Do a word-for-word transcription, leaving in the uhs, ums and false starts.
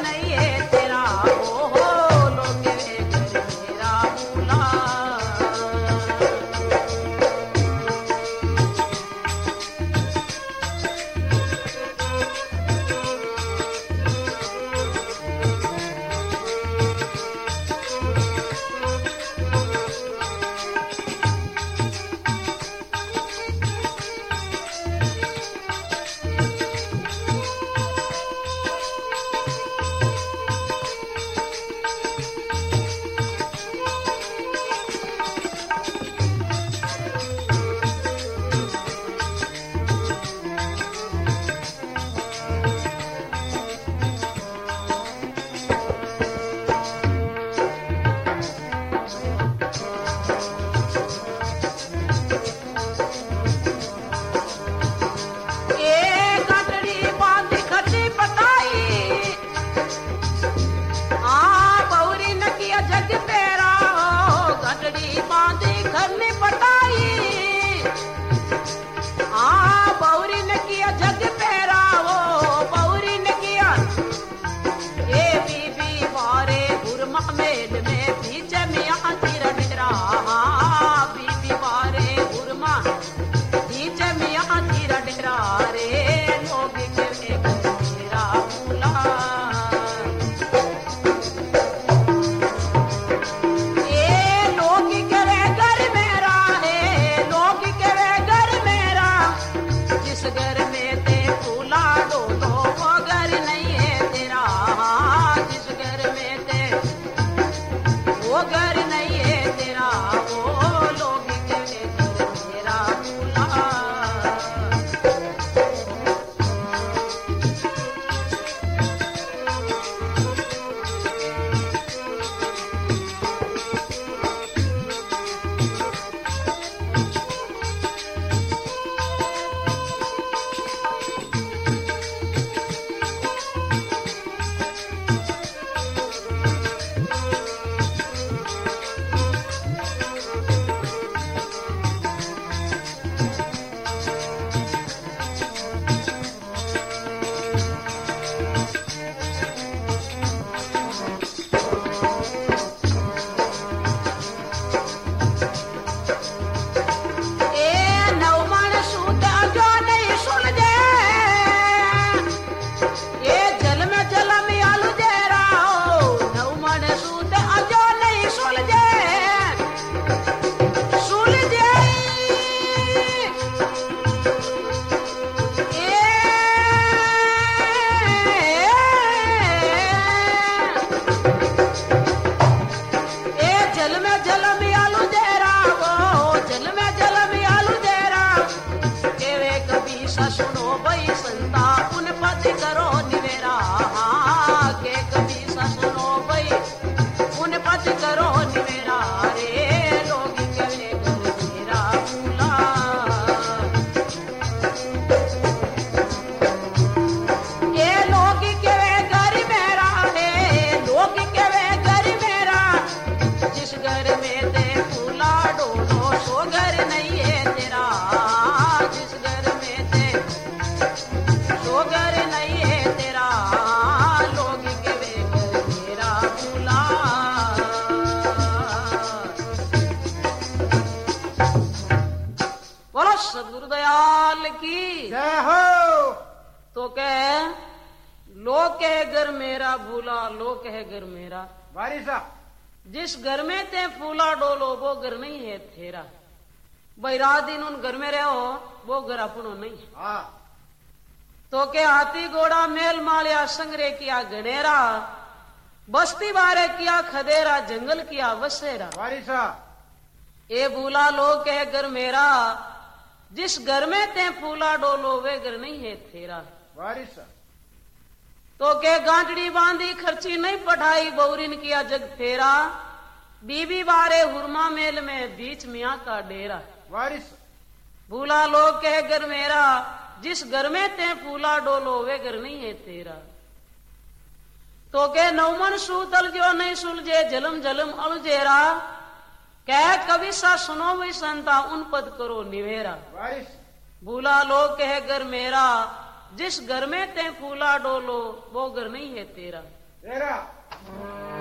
नहीं है तेरा ओ हो लोग के घर मेरा भूला। तो कह लो कह घर मेरा भूला लो कह घर मेरा वारिसा जिस घर में ते फूला डोलो वो घर नहीं है तेरा। भाई रात दिन उन घर में रहो वो घर अपनो नहीं। हाँ तो के हाथी घोड़ा मेल मालिया संग्रह किया गणेरा बस्ती बारे किया खदेरा जंगल किया वसेरा। वारिसा ए भूला लो कह घर मेरा जिस घर में ते फूला डोलो वे घर नहीं है तेरा। वारिसा तो के गांठड़ी बांधी खर्ची नहीं पढ़ाई बौरिन किया जग फेरा बीबी बारे हुरमा मेल में बीच मियाँ का डेरा। वारिसा भूला लो कह घर मेरा जिस घर में ते फूला डोलो वे घर नहीं है तेरा। तो के नौमन सूतल जो नहीं सुलझे जलम जलम अलजेरा कह कवि सा सुनो वही संता उन पद करो निवेरा। भूला लो कह घर मेरा जिस घर में ते फूला डोलो वो घर नहीं है तेरा। रेरा